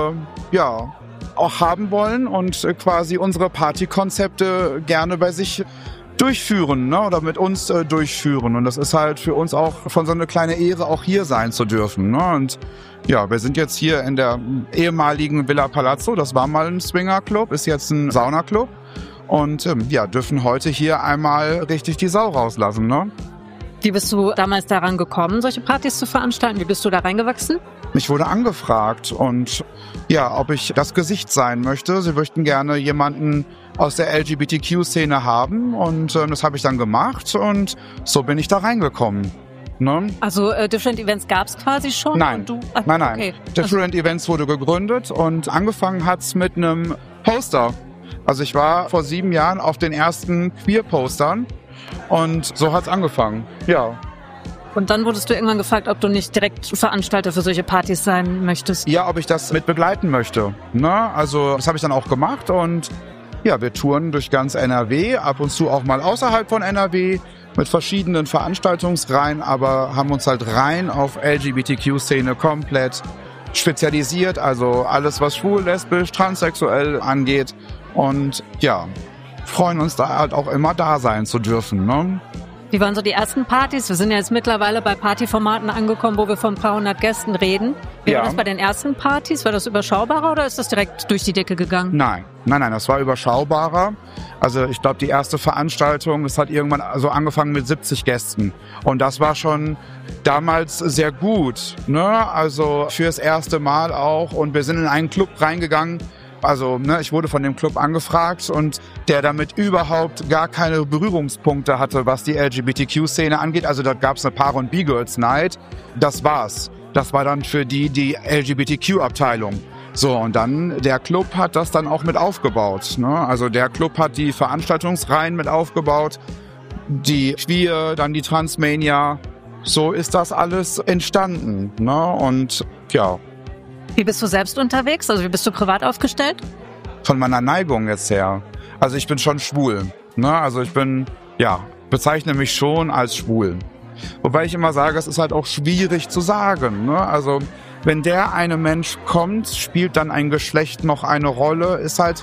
auch haben wollen und quasi unsere Partykonzepte gerne bei sich durchführen, ne? Oder mit uns durchführen. Und das ist halt für uns auch von so eine kleine Ehre, auch hier sein zu dürfen. Ne? Und ja, wir sind jetzt hier in der ehemaligen Villa Palazzo. Das war mal ein Swingerclub, ist jetzt ein Saunaclub. Und dürfen heute hier einmal richtig die Sau rauslassen. Ne? Wie bist du damals daran gekommen, solche Partys zu veranstalten? Wie bist du da reingewachsen? Ich wurde angefragt und ja, ob ich das Gesicht sein möchte. Sie möchten gerne jemanden aus der LGBTQ-Szene haben und das habe ich dann gemacht und so bin ich da reingekommen. Ne? Also Different Events gab es quasi schon? Nein, und du? Nein. Okay. Different Events wurde gegründet und angefangen hat's mit einem Poster. Also ich war vor 7 Jahren auf den ersten Queer-Postern und so hat's angefangen, ja. Und dann wurdest du irgendwann gefragt, ob du nicht direkt Veranstalter für solche Partys sein möchtest. Ja, ob ich das mit begleiten möchte. Ne? Also das habe ich dann auch gemacht und ja, wir touren durch ganz NRW, ab und zu auch mal außerhalb von NRW mit verschiedenen Veranstaltungsreihen, aber haben uns halt rein auf LGBTQ-Szene komplett spezialisiert, also alles, was schwul, lesbisch, transsexuell angeht und ja, freuen uns da halt auch immer da sein zu dürfen, ne? Wie waren so die ersten Partys? Wir sind ja jetzt mittlerweile bei Partyformaten angekommen, wo wir von ein paar hundert Gästen reden. Wie war das bei den ersten Partys? War das überschaubarer oder ist das direkt durch die Decke gegangen? Nein, das war überschaubarer. Also ich glaube, die erste Veranstaltung, es hat irgendwann so angefangen mit 70 Gästen. Und das war schon damals sehr gut, ne? Also fürs erste Mal auch. Und wir sind in einen Club reingegangen, Also, ich wurde von dem Club angefragt und der damit überhaupt gar keine Berührungspunkte hatte, was die LGBTQ-Szene angeht. Also da gab es eine Paar- und B-Girls Night. Das war's. Das war dann für die LGBTQ-Abteilung. So, und dann, der Club hat das dann auch mit aufgebaut. Ne? Also der Club hat die Veranstaltungsreihen mit aufgebaut, die Queer, dann die Transmania. So ist das alles entstanden. Ne? Und ja. Wie bist du selbst unterwegs? Also wie bist du privat aufgestellt? Von meiner Neigung jetzt her. Also ich bin schon schwul. Ne? Also ich bezeichne mich schon als schwul. Wobei ich immer sage, es ist halt auch schwierig zu sagen. Ne? Also wenn der eine Mensch kommt, spielt dann ein Geschlecht noch eine Rolle, ist halt,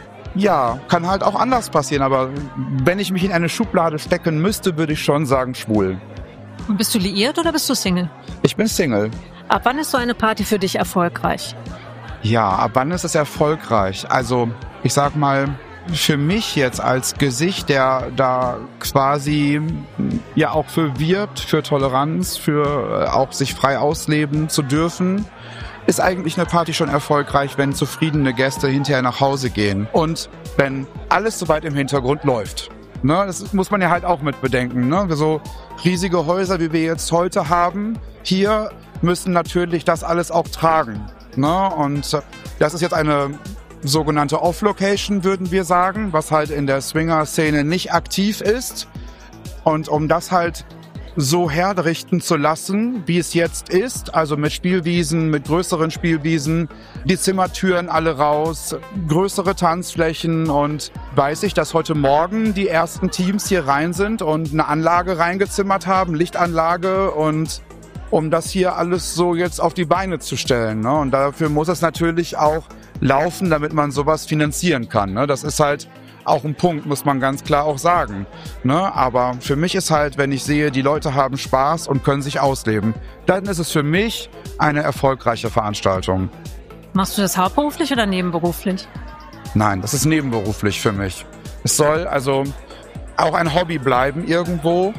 kann halt auch anders passieren. Aber wenn ich mich in eine Schublade stecken müsste, würde ich schon sagen schwul. Und bist du liiert oder bist du Single? Ich bin Single. Ab wann ist so eine Party für dich erfolgreich? Ja, ab wann ist es erfolgreich? Also ich sag mal, für mich jetzt als Gesicht, der da quasi auch für wirbt, für Toleranz, für auch sich frei ausleben zu dürfen, ist eigentlich eine Party schon erfolgreich, wenn zufriedene Gäste hinterher nach Hause gehen und wenn alles soweit im Hintergrund läuft. Ne, das muss man ja halt auch mit bedenken. Ne? So riesige Häuser, wie wir jetzt heute haben, hier müssen natürlich das alles auch tragen. Ne? Und das ist jetzt eine sogenannte Off-Location, würden wir sagen, was halt in der Swinger-Szene nicht aktiv ist. Und um das halt so herrichten zu lassen, wie es jetzt ist, also mit Spielwiesen, mit größeren Spielwiesen, die Zimmertüren alle raus, größere Tanzflächen und weiß ich, dass heute Morgen die ersten Teams hier rein sind und eine Anlage reingezimmert haben, Lichtanlage und um das hier alles so jetzt auf die Beine zu stellen. Ne? Und dafür muss es natürlich auch laufen, damit man sowas finanzieren kann. Ne? Das ist halt auch ein Punkt, muss man ganz klar auch sagen. Ne? Aber für mich ist halt, wenn ich sehe, die Leute haben Spaß und können sich ausleben, dann ist es für mich eine erfolgreiche Veranstaltung. Machst du das hauptberuflich oder nebenberuflich? Nein, das ist nebenberuflich für mich. Es soll also auch ein Hobby bleiben irgendwo.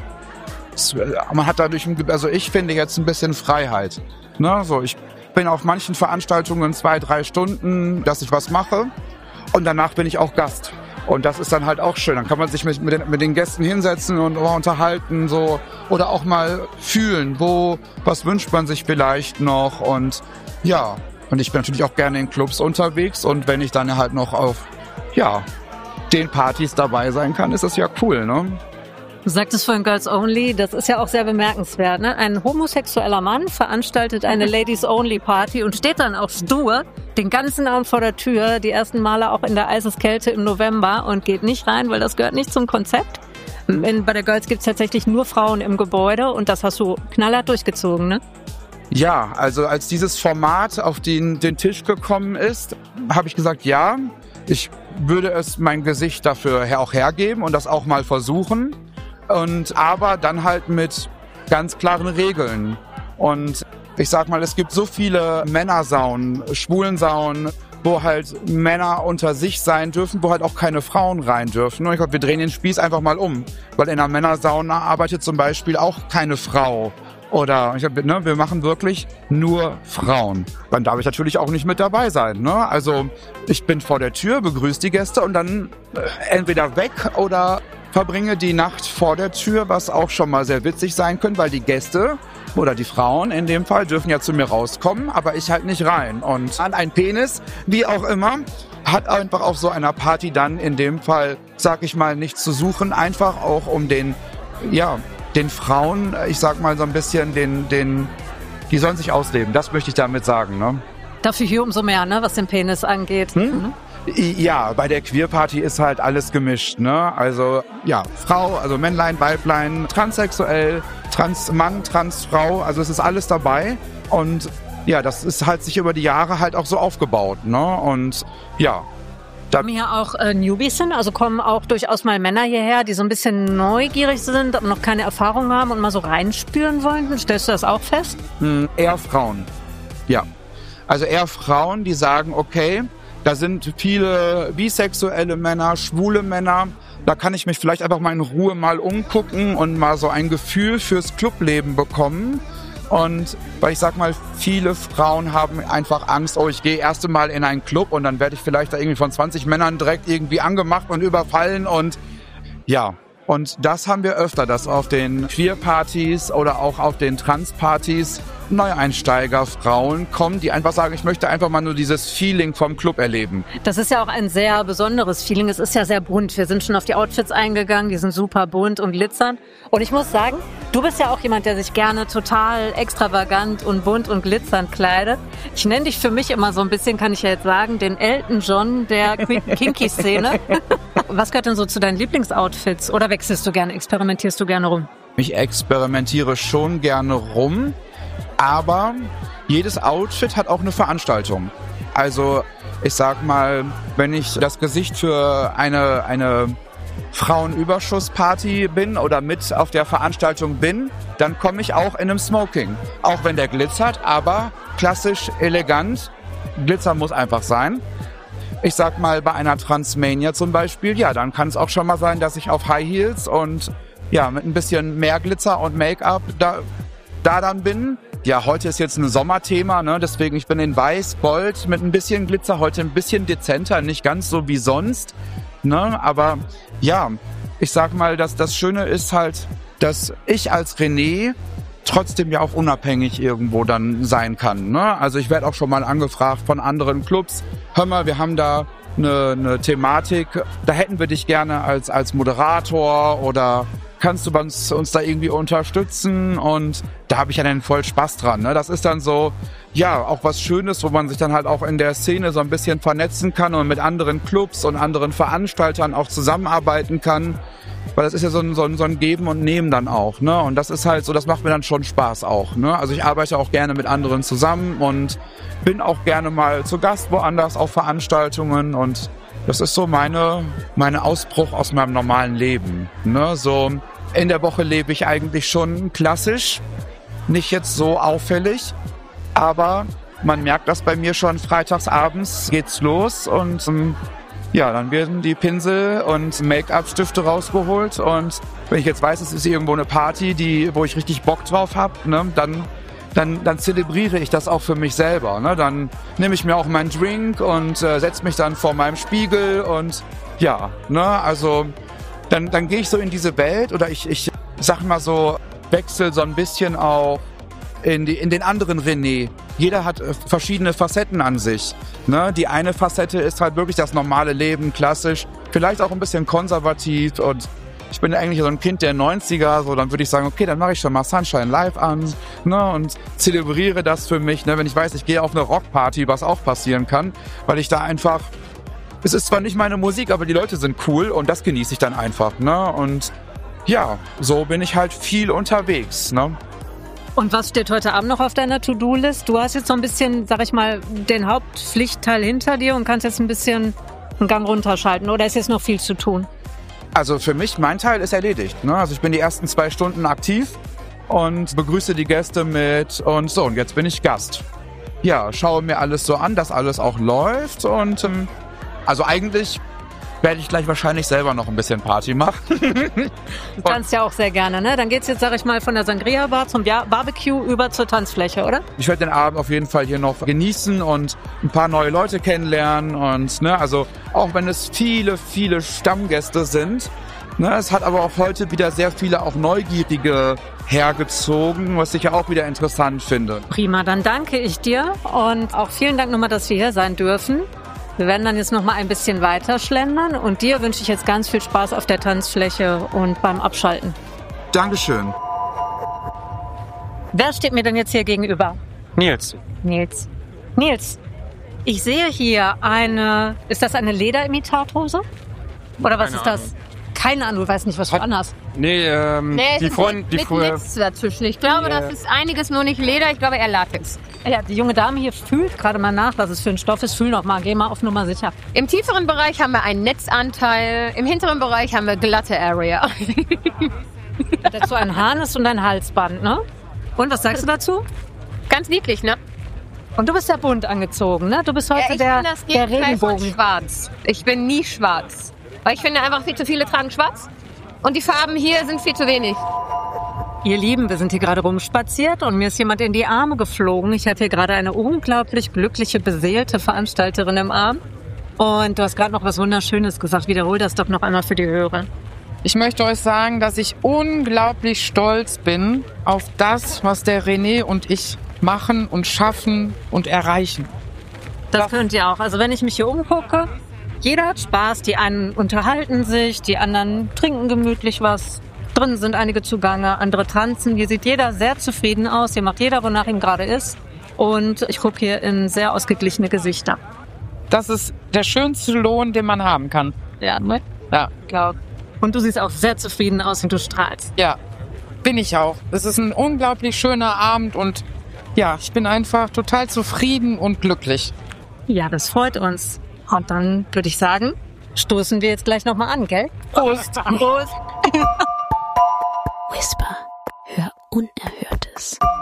Man hat dadurch, also ich finde jetzt ein bisschen Freiheit. Ne? So, ich bin auf manchen Veranstaltungen 2-3 Stunden, dass ich was mache und danach bin ich auch Gast. Und das ist dann halt auch schön. Dann kann man sich mit den Gästen hinsetzen und unterhalten so oder auch mal fühlen, was wünscht man sich vielleicht noch und und ich bin natürlich auch gerne in Clubs unterwegs und wenn ich dann halt noch auf den Partys dabei sein kann, ist das ja cool, ne? Du sagtest vorhin Girls Only, das ist ja auch sehr bemerkenswert, ne? Ein homosexueller Mann veranstaltet eine Ladies-Only-Party und steht dann auch stur den ganzen Abend vor der Tür, die ersten Male auch in der Eiseskälte im November und geht nicht rein, weil das gehört nicht zum Konzept. Bei der Girls gibt's tatsächlich nur Frauen im Gebäude und das hast du knallhart durchgezogen, ne? Ja, also als dieses Format auf den Tisch gekommen ist, habe ich gesagt, ja, ich würde es mein Gesicht dafür auch hergeben und das auch mal versuchen. Aber dann halt mit ganz klaren Regeln. Und ich sag mal, es gibt so viele Männersaunen, Schwulensaunen, wo halt Männer unter sich sein dürfen, wo halt auch keine Frauen rein dürfen. Und ich glaube, wir drehen den Spieß einfach mal um. Weil in einer Männersauna arbeitet zum Beispiel auch keine Frau. Oder ich glaube, wir machen wirklich nur Frauen. Dann darf ich natürlich auch nicht mit dabei sein. Ne? Also ich bin vor der Tür, begrüße die Gäste und dann entweder weg oder verbringe die Nacht vor der Tür, was auch schon mal sehr witzig sein könnte, weil die Gäste oder die Frauen in dem Fall dürfen ja zu mir rauskommen, aber ich halt nicht rein. Und an ein Penis, wie auch immer, hat einfach auf so einer Party dann in dem Fall, sag ich mal, nichts zu suchen, einfach auch um den Frauen, ich sag mal so ein bisschen, die sollen sich ausleben. Das möchte ich damit sagen, ne? Dafür hier umso mehr, ne, was den Penis angeht. Mhm. Ja, bei der Queer-Party ist halt alles gemischt, ne? Also, Frau, also Männlein, Weiblein, transsexuell, Transmann, Transfrau, also es ist alles dabei. Und das ist halt sich über die Jahre halt auch so aufgebaut, ne? Und Kommen hier auch Newbies hin? Also kommen auch durchaus mal Männer hierher, die so ein bisschen neugierig sind, aber noch keine Erfahrung haben und mal so reinspüren wollen? Stellst du das auch fest? Eher Frauen, ja. Also eher Frauen, die sagen, okay, da sind viele bisexuelle Männer, schwule Männer. Da kann ich mich vielleicht einfach mal in Ruhe mal umgucken und mal so ein Gefühl fürs Clubleben bekommen. Und weil ich sag mal, viele Frauen haben einfach Angst, oh, ich gehe erst einmal in einen Club und dann werde ich vielleicht da irgendwie von 20 Männern direkt irgendwie angemacht und überfallen und ja. Und das haben wir öfter, dass auf den Queer-Partys oder auch auf den Trans-Partys Neueinsteiger, Frauen kommen, die einfach sagen, ich möchte einfach mal nur dieses Feeling vom Club erleben. Das ist ja auch ein sehr besonderes Feeling. Es ist ja sehr bunt. Wir sind schon auf die Outfits eingegangen. Die sind super bunt und glitzernd. Und ich muss sagen, du bist ja auch jemand, der sich gerne total extravagant und bunt und glitzernd kleidet. Ich nenne dich für mich immer so ein bisschen, kann ich ja jetzt sagen, den Elton John der Kinky-Szene. Was gehört denn so zu deinen Lieblingsoutfits? Oder wechselst du gerne, experimentierst du gerne rum? Ich experimentiere schon gerne rum, aber jedes Outfit hat auch eine Veranstaltung. Also ich sag mal, wenn ich das Gesicht für eine Frauenüberschussparty bin oder mit auf der Veranstaltung bin, dann komme ich auch in einem Smoking. Auch wenn der glitzert, aber klassisch elegant. Glitzer muss einfach sein. Ich sag mal, bei einer Transmania zum Beispiel, ja, dann kann es auch schon mal sein, dass ich auf High Heels und ja, mit ein bisschen mehr Glitzer und Make-up da dann bin. Ja, heute ist jetzt ein Sommerthema, ne? Deswegen ich bin in Weiß, Gold mit ein bisschen Glitzer, heute ein bisschen dezenter, nicht ganz so wie sonst, ne? Aber ja, ich sag mal, dass das Schöne ist halt, dass ich als René trotzdem ja auch unabhängig irgendwo dann sein kann, ne? Also ich werde auch schon mal angefragt von anderen Clubs, hör mal, wir haben da eine Thematik, da hätten wir dich gerne als Moderator oder kannst du uns da irgendwie unterstützen? Und da habe ich ja dann voll Spaß dran, ne? Das ist dann so, ja, auch was Schönes, wo man sich dann halt auch in der Szene so ein bisschen vernetzen kann und mit anderen Clubs und anderen Veranstaltern auch zusammenarbeiten kann. Weil das ist ja so ein Geben und Nehmen dann auch, ne? Und das ist halt so, das macht mir dann schon Spaß auch, ne? Also ich arbeite auch gerne mit anderen zusammen und bin auch gerne mal zu Gast woanders auf Veranstaltungen und das ist so meine Ausbruch aus meinem normalen Leben, ne? So in der Woche lebe ich eigentlich schon klassisch, nicht jetzt so auffällig, aber man merkt das bei mir schon, freitagsabends geht's los und ja, dann werden die Pinsel und Make-up-Stifte rausgeholt und wenn ich jetzt weiß, es ist irgendwo eine Party, wo ich richtig Bock drauf habe, ne, dann zelebriere ich das auch für mich selber, ne? Dann nehme ich mir auch meinen Drink und setze mich dann vor meinem Spiegel und ja, ne, also dann gehe ich so in diese Welt oder ich sag mal so, wechsel so ein bisschen auch in den anderen René. Jeder hat verschiedene Facetten an sich, ne? Die eine Facette ist halt wirklich das normale Leben, klassisch, vielleicht auch ein bisschen konservativ und ich bin eigentlich so ein Kind der 90er, so dann würde ich sagen, okay, dann mache ich schon mal Sunshine Live an, ne, und zelebriere das für mich, ne, wenn ich weiß, ich gehe auf eine Rockparty, was auch passieren kann, weil ich da einfach, es ist zwar nicht meine Musik, aber die Leute sind cool und das genieße ich dann einfach, ne, und ja, so bin ich halt viel unterwegs, ne. Und was steht heute Abend noch auf deiner To-Do-List? Du hast jetzt so ein bisschen, sag ich mal, den Hauptpflichtteil hinter dir und kannst jetzt ein bisschen einen Gang runterschalten, oder ist jetzt noch viel zu tun? Also für mich, mein Teil ist erledigt, ne? Also ich bin die ersten 2 Stunden aktiv und begrüße die Gäste mit und so, und jetzt bin ich Gast. Ja, schaue mir alles so an, dass alles auch läuft und also eigentlich werde ich gleich wahrscheinlich selber noch ein bisschen Party machen. Du tanzt ja auch sehr gerne, ne? Dann geht's jetzt, sag ich mal, von der Sangria-Bar zum Barbecue über zur Tanzfläche, oder? Ich werde den Abend auf jeden Fall hier noch genießen und ein paar neue Leute kennenlernen und, ne, also auch wenn es viele, viele Stammgäste sind, ne, es hat aber auch heute wieder sehr viele auch Neugierige hergezogen, was ich ja auch wieder interessant finde. Prima, dann danke ich dir und auch vielen Dank nochmal, dass wir hier sein dürfen. Wir werden dann jetzt noch mal ein bisschen weiter schlendern und dir wünsche ich jetzt ganz viel Spaß auf der Tanzfläche und beim Abschalten. Dankeschön. Wer steht mir denn jetzt hier gegenüber? Nils. Nils, ich sehe hier ist das eine Lederimitathose? Oder was ist das? Keine Ahnung, du weißt nicht, was du anhast. Nee, die Freundin, die früher... Nichts dazwischen. Ich glaube, das ist einiges, nur nicht Leder, ich glaube eher Latex. Ja, die junge Dame hier fühlt gerade mal nach, was es für ein Stoff ist. Fühl noch mal, geh mal auf Nummer sicher. Im tieferen Bereich haben wir einen Netzanteil, im hinteren Bereich haben wir glatte Area. Dazu ein Harness und ein Halsband, ne? Und was sagst du dazu? Ganz niedlich, ne? Und du bist ja bunt angezogen, ne? Du bist heute der Regenbogen. Schwarz. Ich bin nie schwarz. Weil ich finde einfach, viel zu viele tragen schwarz. Und die Farben hier sind viel zu wenig. Ihr Lieben, wir sind hier gerade rumspaziert und mir ist jemand in die Arme geflogen. Ich habe hier gerade eine unglaublich glückliche, beseelte Veranstalterin im Arm. Und du hast gerade noch was Wunderschönes gesagt. Wiederhol das doch noch einmal für die Hörer. Ich möchte euch sagen, dass ich unglaublich stolz bin auf das, was der René und ich machen und schaffen und erreichen. Das könnt ihr auch. Also wenn ich mich hier umgucke, jeder hat Spaß. Die einen unterhalten sich, die anderen trinken gemütlich was. Drinnen sind einige zugange, andere tanzen. Hier sieht jeder sehr zufrieden aus. Hier macht jeder, wonach ihm gerade ist. Und ich gucke hier in sehr ausgeglichene Gesichter. Das ist der schönste Lohn, den man haben kann. Ja, ne? Ja. Glaub. Und du siehst auch sehr zufrieden aus und du strahlst. Ja, bin ich auch. Es ist ein unglaublich schöner Abend und ja, ich bin einfach total zufrieden und glücklich. Ja, das freut uns. Und dann würde ich sagen, stoßen wir jetzt gleich nochmal an, gell? Prost! Prost! Whisper, hör Unerhörtes.